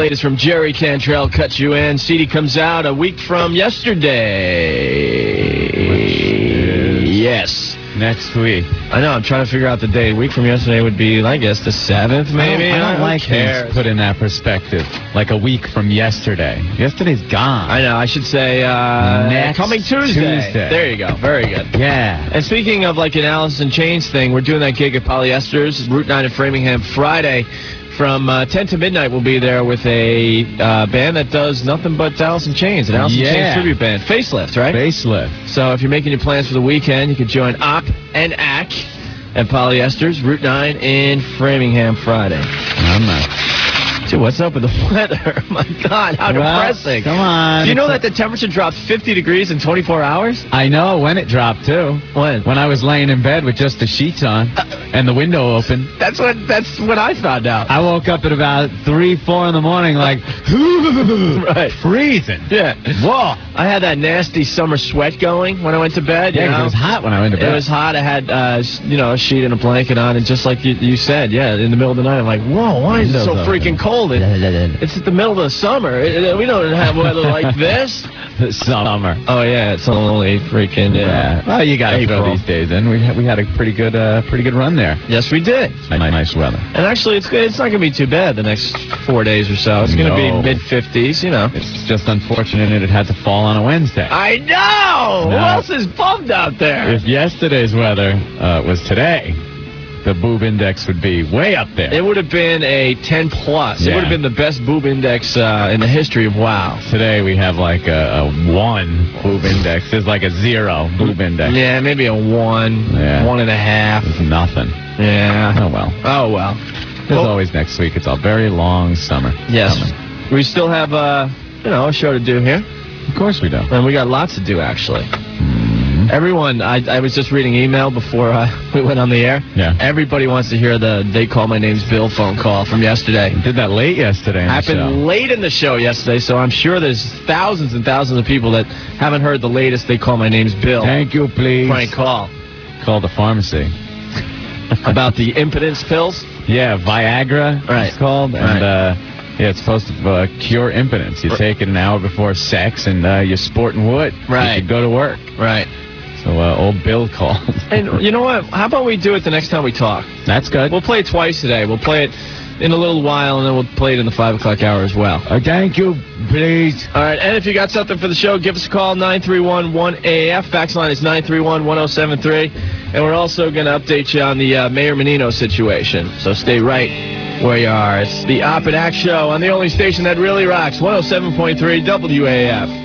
latest from Jerry Cantrell, Cut You In. CD comes out a week from yesterday. Yes. Next week. I know, I'm trying to figure out the day. A week from yesterday would be, I guess, the 7th, maybe? I don't like things put in that perspective. Like a week from yesterday. Yesterday's gone. I know, I should say, next coming Tuesday. There you go, very good. Yeah. And speaking of like an Alice in Chains thing, we're doing that gig at Polyesters, Route 9 in Framingham, Friday. From 10 to midnight, we'll be there with a band that does nothing but Alice in Chains, an Alice in Chains tribute band. Facelift, right? Facelift. So if you're making your plans for the weekend, you can join Op and AC at Polyesters, Route 9 in Framingham, Friday. I'm not. Dude, what's up with the weather? My God, how depressing. Come on. Do you know that the temperature dropped 50 degrees in 24 hours? I know when it dropped, too. When? When I was laying in bed with just the sheets on and the window open. That's what I found out. I woke up at about 3, 4 in the morning like, right. Freezing. Yeah. Whoa. I had that nasty summer sweat going when I went to bed. Yeah, 'cause it was hot when I went to bed. It was hot. I had, a sheet and a blanket on, and just like you said, yeah, in the middle of the night, I'm like, whoa, why is it so freaking cold? It's the middle of the summer. We don't have weather like this. The summer. Oh yeah, it's only freaking Well, you got to throw these days in. We had a pretty good run there. Yes, we did. Nice weather. And actually, it's not going to be too bad the next 4 days or so. It's going to be mid-50s, It's just unfortunate that it had to fall on a Wednesday. I know! Who else is bummed out there? If yesterday's weather was today, the boob index would be way up there. It would have been a 10+. Yeah. It would have been the best boob index in the history of WOW. Today we have like a 1 boob index. There's like a 0 boob index. Yeah, maybe a 1, 1.5. It's nothing. Yeah. Oh, well. Oh, well. There's always next week. It's a very long summer. Yes. Coming. We still have, a show to do here. Of course we do. And we got lots to do, actually. Everyone, I was just reading email before we went on the air. Yeah. Everybody wants to hear the They Call My Name's Bill phone call from yesterday. We did that late yesterday. Happened late in the show yesterday, so I'm sure there's thousands and thousands of people that haven't heard the latest They Call My Name's Bill. Thank you, please. Prank call. Call the pharmacy. About the impotence pills? Yeah, Viagra, it's called. And, it's supposed to cure impotence. You take it an hour before sex, and you're sporting wood. Right. You could go to work. Right. So old Bill called. And you know what? How about we do it the next time we talk? That's good. We'll play it twice today. We'll play it in a little while, and then we'll play it in the 5 o'clock hour as well. Thank you, please. All right, and if you got something for the show, give us a call, 931-1AF. Fax line is 931-1073. And we're also going to update you on the Mayor Menino situation. So stay right where you are. It's the Op and Act Show on the only station that really rocks, 107.3 WAF.